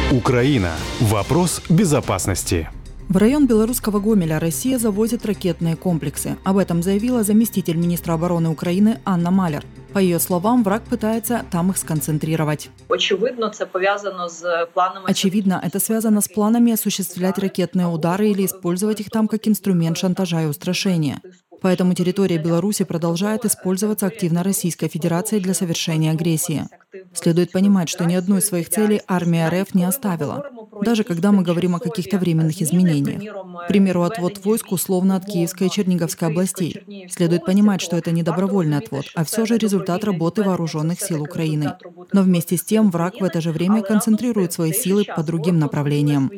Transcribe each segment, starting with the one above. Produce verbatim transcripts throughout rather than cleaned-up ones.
Украина. Вопрос безопасности. В район белорусского Гомеля Россия завозит ракетные комплексы. Об этом заявила заместитель министра обороны Украины Анна Маляр. По ее словам, враг пытается там их сконцентрировать. Очевидно, это повязано с планами... Очевидно, это связано с планами осуществлять ракетные удары или использовать их там как инструмент шантажа и устрашения. Поэтому территория Беларуси продолжает использоваться активно Российской Федерацией для совершения агрессии. Следует понимать, что ни одну из своих целей армия РФ не оставила, даже когда мы говорим о каких-то временных изменениях. К примеру, отвод войск условно от Киевской и Черниговской областей. Следует понимать, что это не добровольный отвод, а все же результат работы вооруженных сил Украины. Но вместе с тем враг в это же время концентрирует свои силы по другим направлениям.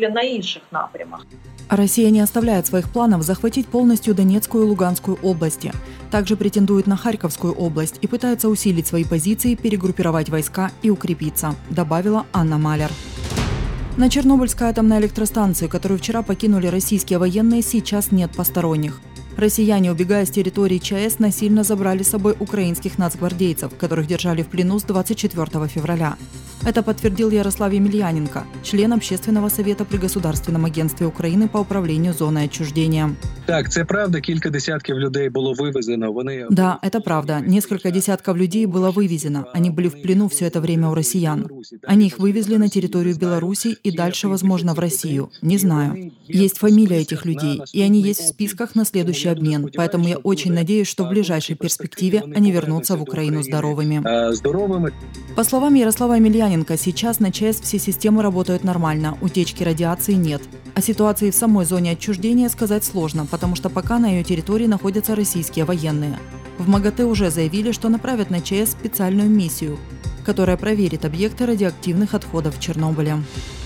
Россия не оставляет своих планов захватить полностью Донецкую и Луганскую области. Также претендует на Харьковскую область и пытается усилить свои позиции, перегруппировать войска и укрепиться, добавила Анна Маляр. На Чернобыльской атомной электростанции, которую вчера покинули российские военные, сейчас нет посторонних. Россияне, убегая с территории ЧАЭС, насильно забрали с собой украинских нацгвардейцев, которых держали в плену с двадцать четвёртого февраля. Это подтвердил Ярослав Емельяненко, член Общественного совета при Государственном агентстве Украины по управлению зоной отчуждения. Так, это правда, кілька десятків людей было вывезено. Вони... Да, это правда. Несколько десятков людей было вывезено. Они были в плену все это время у россиян. Они их вывезли на территорию Беларуси и дальше, возможно, в Россию. Не знаю. Есть фамилия этих людей, и они есть в списках на следующий обмен. Поэтому я очень надеюсь, что в ближайшей перспективе они вернутся в Украину здоровыми. Здоровыми. По словам Ярослава Емельяненко, сейчас на ЧАЭС все системы работают нормально, утечки радиации нет. О ситуации в самой зоне отчуждения сказать сложно, потому что пока на ее территории находятся российские военные. В МАГАТЭ уже заявили, что направят на ЧАЭС специальную миссию, которая проверит объекты радиоактивных отходов в Чернобыле.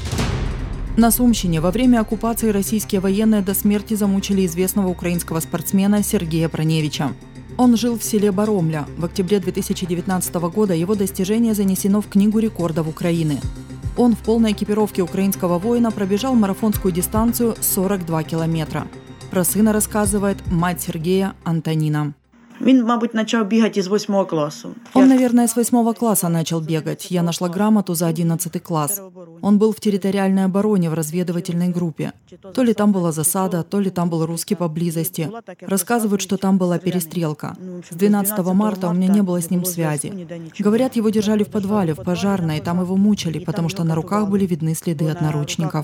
На Сумщине во время оккупации российские военные до смерти замучили известного украинского спортсмена Сергея Проневича. Он жил в селе Боромля. В октябре две тысячи девятнадцатого года его достижение занесено в Книгу рекордов Украины. Он в полной экипировке украинского воина пробежал марафонскую дистанцию сорок два километра. Про сына рассказывает мать Сергея Антонина. Він, мабуть, начал бегать из восьмого класса. Он, наверное, с восьмого класса начал бегать. Я нашла грамоту за одиннадцатый класс. Он был в территориальной обороне в разведывательной группе. То ли там была засада, то ли там был русский поблизости. Рассказывают, что там была перестрелка. С двенадцатого марта у меня не было с ним связи. Говорят, его держали в подвале, в пожарной, и там его мучили, потому что на руках были видны следы от наручников.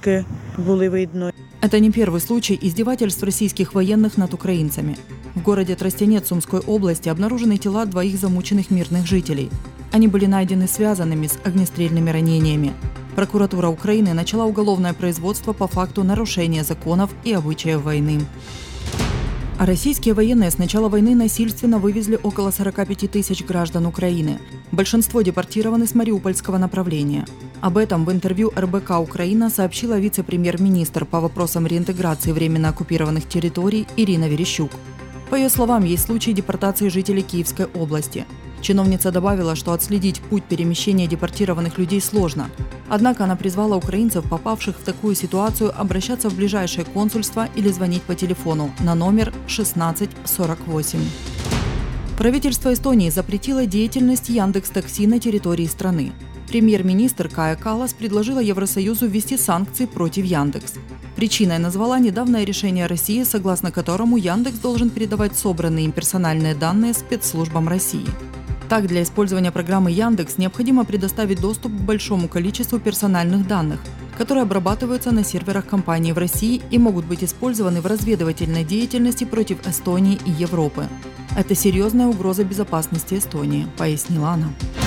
Это не первый случай издевательств российских военных над украинцами. В городе Тростянец Сумской области обнаружены тела двоих замученных мирных жителей. Они были найдены связанными с огнестрельными ранениями. Прокуратура Украины начала уголовное производство по факту нарушения законов и обычаев войны. А российские военные с начала войны насильственно вывезли около сорока пяти тысяч граждан Украины. Большинство депортированы с мариупольского направления. Об этом в интервью эр бэ ка «Украина» сообщила вице-премьер-министр по вопросам реинтеграции временно оккупированных территорий Ирина Верещук. По ее словам, есть случаи депортации жителей Киевской области. Чиновница добавила, что отследить путь перемещения депортированных людей сложно. Однако она призвала украинцев, попавших в такую ситуацию, обращаться в ближайшее консульство или звонить по телефону на номер шестнадцать сорок восемь. Правительство Эстонии запретило деятельность Яндекс.Такси на территории страны. Премьер-министр Кая Каллас предложила Евросоюзу ввести санкции против Яндекс. Причиной назвала недавнее решение России, согласно которому Яндекс должен передавать собранные им персональные данные спецслужбам России. Так, для использования программы Яндекс необходимо предоставить доступ к большому количеству персональных данных, которые обрабатываются на серверах компании в России и могут быть использованы в разведывательной деятельности против Эстонии и Европы. Это серьезная угроза безопасности Эстонии, пояснила она.